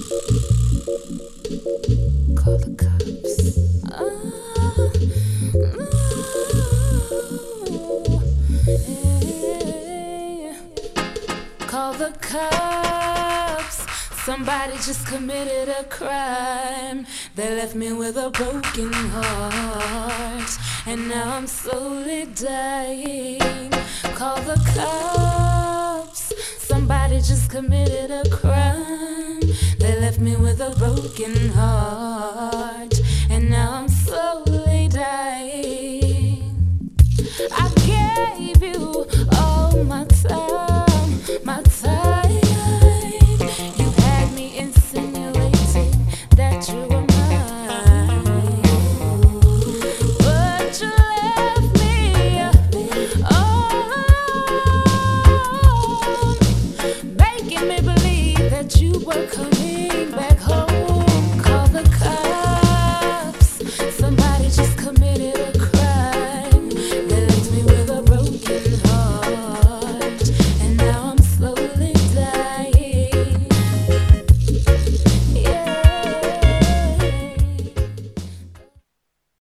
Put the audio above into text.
Call the cops. Hey. Call the cops. Somebody just committed a crime. They left me with a broken heart, and now I'm slowly dying. Call the cops. Somebody just committed a crime. They left me with a broken heart.